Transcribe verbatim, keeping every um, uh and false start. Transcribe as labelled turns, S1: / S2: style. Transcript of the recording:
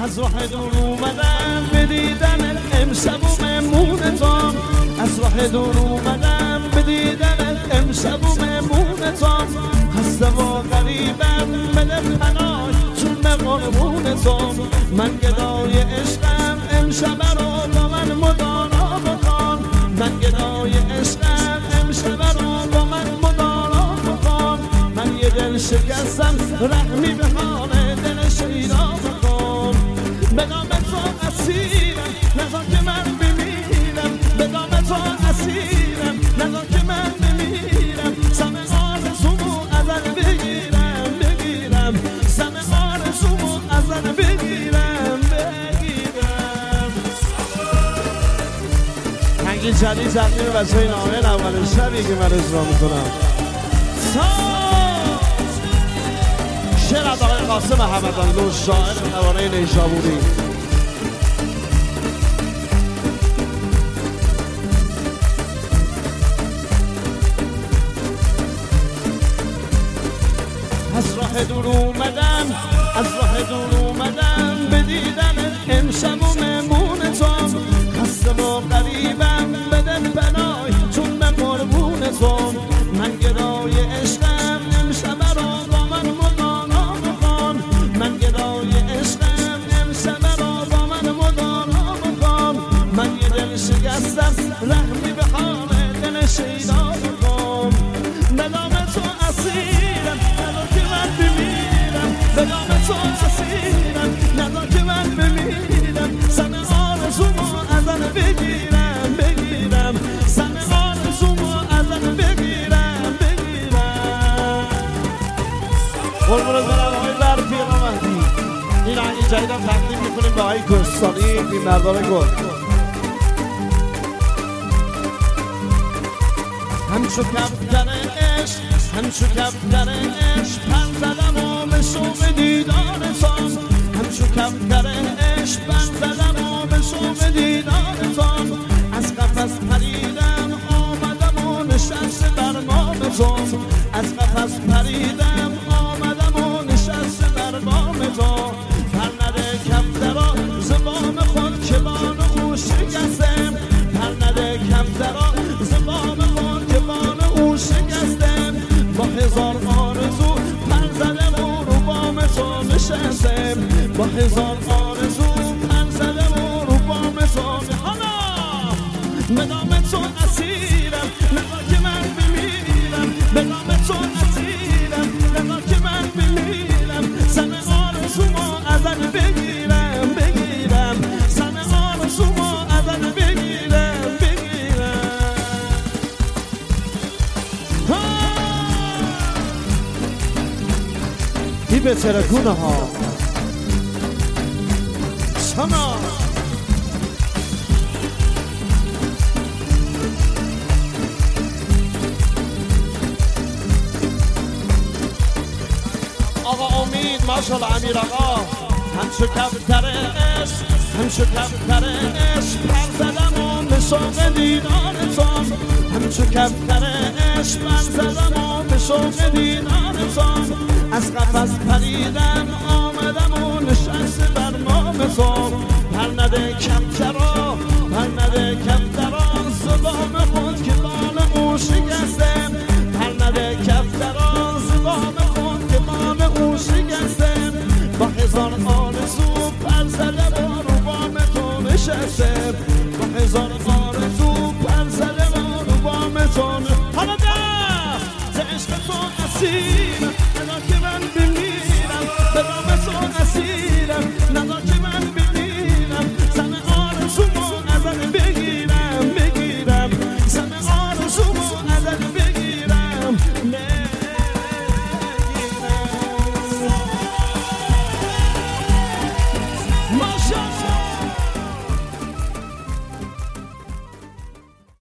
S1: از راه دور اومدم به دیدن امشب و مهمونتام، از راه دور اومدم به دیدن امشب و مهمونتام، خسته و غریبم بده پناه چون قربونتام، من گدای عشقم امشب رو با من مدارا بکن، من گدای عشقم امشب رو با من مدارا بکن، من یه دل شکستم رحمی به حال دل شیدا بکن، به نام تو اسیرم نذار که من بمیرم، به نام تو اسیرم نذار که من بمیرم، سم آرزومو ازن بگیرم بگیرم، سم آرزومو ازن بگیرم بگیرم. هنگی جدید تقدیم بچه های نامه اول شبی که من اجرا میکنم شعر از آقای قاسم حمدانلو شاعر نوانه نیشابوری. از راه دور اومدم از راه دور اومدم به دیدن امشب و مهمونتام، خسته و غریبم بده پناه چون به قربونتام، من گدای عشقم امشب رو با من مدارا بکن، من گدای عشقم امشب رو با من مدارا بکن، من یه دل شکستم رحمی به حال دل شیدا بکن، به نام تو اسیرم نذار که من بمیرم، به نام تو اسیرم نذار که من بمیرم، سم آرزومو ازن بگیرم بگیرم، سم آرزومو ازن بگیرم بگیرم. قربون برم آقای برفی مهدی. این آهنگ جدیدم تقدیم میکنیم به آقای کستانی این مردم گل. همچو کفتر عشق همچو کفتر عشق پر زدم و به شوق دیدارتان، همچو کفتر عشق پر زدم و به شوق دیدارتان، از قفس پریدم آمدم و نشست بر بامتان، از قفس پریدم آمدم و نشست بر بامتان، پر نده کفترا زبام خود که بان او شکستم، پر نده کفترا زبام خود که بان او شکستم، با هزار آرزو پر زدم و رو بام تو نشستم، با هزار آرزو پر زدم و رو بام تو حالا به نام تو اسیرم نذار که من بمیرم، به نام تو اسیرم نذار که من بمیرم، سم آرزومو ازن بگیرم بگیرم، سم آرزومو ازن بگیرم بگیرم. ای به ترکونه ها سما آقا امید ماشاءالله امیر آقا، همچو کفتر عشق همچو کفتر عشق پر زدم و به شوق دیدارتان، همچو کفتر عشق پر زدم و به شوق دیدارتان، از قفس پریدم آمدم و نشست بر بامتان، پر نده کفترا پر نده کفترا زبام خود که بان او شکستم، پر نده کفترا زبام خود که بان او شکستم، با هزار آرزو پر زدم و رو بام تو نشستم، با هزار آرزو پر زدم و رو بام تو. حالا ده ز عشق تو اسیرم